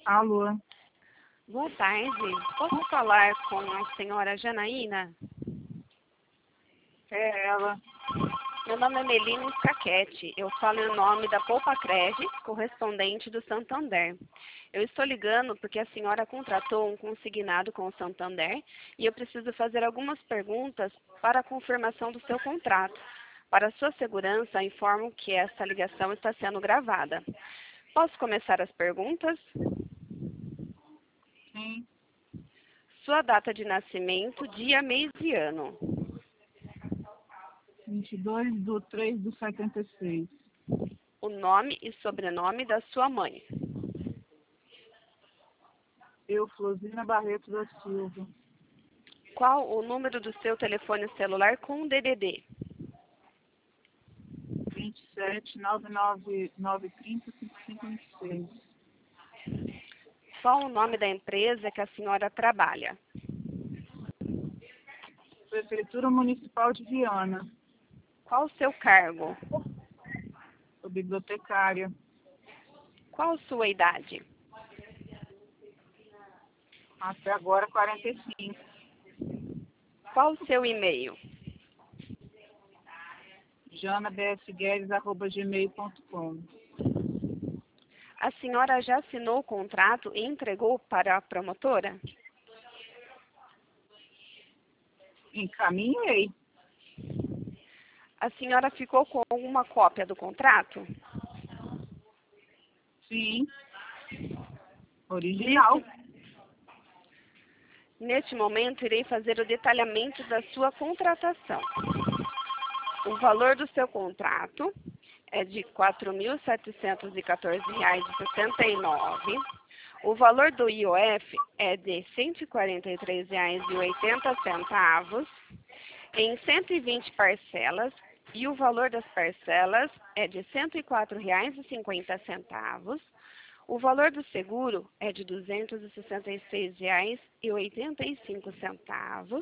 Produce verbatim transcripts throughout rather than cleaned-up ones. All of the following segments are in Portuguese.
Alô? Boa tarde. Posso falar com a senhora Janaína? É ela. Meu nome é Melina Scachetti. Eu falo em nome da Poupa Cred, correspondente do Santander. Eu estou ligando porque a senhora contratou um consignado com o Santander e eu preciso fazer algumas perguntas para a confirmação do seu contrato. Para sua segurança, informo que esta ligação está sendo gravada. Posso começar as perguntas? Sim. Sua data de nascimento, dia, mês e ano. vinte e dois de três de setenta e seis. O nome e sobrenome da sua mãe. Euflosina Barreto da Silva. Qual o número do seu telefone celular com D D D? vinte e sete, nove nove nove, trinta, cinquenta e cinco, vinte e seis. Qual o nome da empresa que a senhora trabalha? Prefeitura Municipal de Viana. Qual o seu cargo? Sou bibliotecária. Qual sua idade? Até agora quarenta e cinco. Qual o seu e-mail? jana b s guedes arroba gmail ponto com. A senhora já assinou o contrato e entregou para a promotora? Encaminhei. A senhora ficou com alguma cópia do contrato? Sim. Original. Nesse, neste momento, irei fazer o detalhamento da sua contratação. O valor do seu contrato é de quatro mil setecentos e quatorze reais e sessenta e nove centavos. O valor do I O F é de cento e quarenta e três reais e oitenta centavos em cento e vinte parcelas e o valor das parcelas é de cento e quatro reais e cinquenta centavos. O valor do seguro é de duzentos e sessenta e seis reais e oitenta e cinco centavos.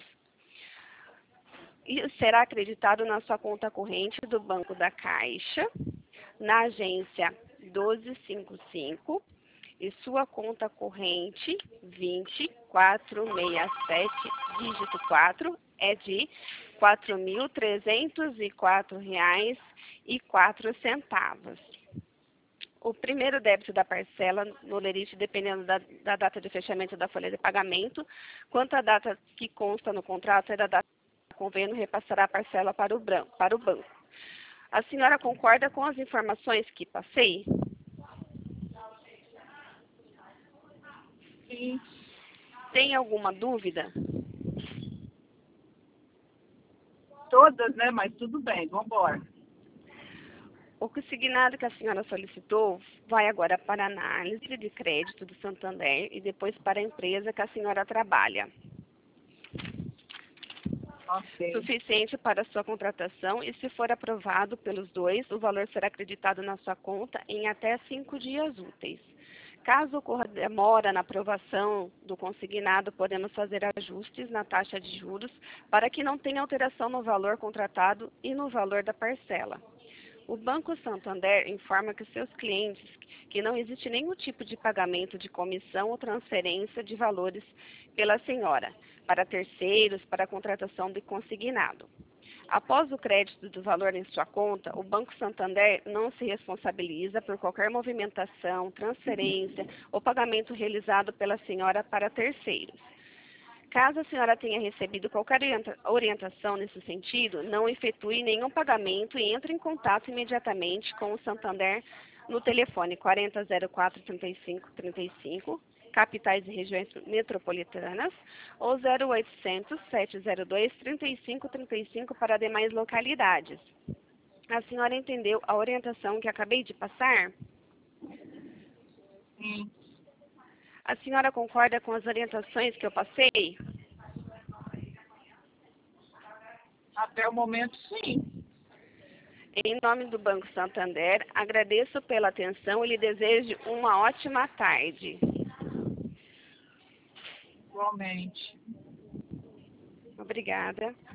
E será acreditado na sua conta corrente do Banco da Caixa, na agência doze cinquenta e cinco, e sua conta corrente vinte quatrocentos e sessenta e sete, dígito quatro, é de quatro mil trezentos e quatro reais e quatro centavos. O primeiro débito da parcela no lerite, dependendo da, da data de fechamento da folha de pagamento, quanto à data que consta no contrato é da data do convênio, repassará a parcela para o, branco, para o banco. A senhora concorda com as informações que passei? Sim. Tem alguma dúvida? Todas, né? Mas tudo bem, vamos embora. O consignado que a senhora solicitou vai agora para a análise de crédito do Santander e depois para a empresa que a senhora trabalha. Ok. Suficiente para a sua contratação e, se for aprovado pelos dois, o valor será acreditado na sua conta em até cinco dias úteis. Caso ocorra demora na aprovação do consignado, podemos fazer ajustes na taxa de juros para que não tenha alteração no valor contratado e no valor da parcela. O Banco Santander informa que seus clientes que não existe nenhum tipo de pagamento de comissão ou transferência de valores pela senhora, para terceiros, para a contratação de consignado. Após o crédito do valor em sua conta, o Banco Santander não se responsabiliza por qualquer movimentação, transferência ou pagamento realizado pela senhora para terceiros. Caso a senhora tenha recebido qualquer orientação nesse sentido, não efetue nenhum pagamento e entre em contato imediatamente com o Santander no telefone quarenta, zero quatro, trinta e cinco, trinta e cinco, capitais e regiões metropolitanas, ou zero oitocentos, sete zero dois, trinta e cinco, trinta e cinco para demais localidades. A senhora entendeu a orientação que acabei de passar? Sim. A senhora concorda com as orientações que eu passei? Até o momento, sim. Em nome do Banco Santander, agradeço pela atenção e lhe desejo uma ótima tarde. Igualmente. Obrigada.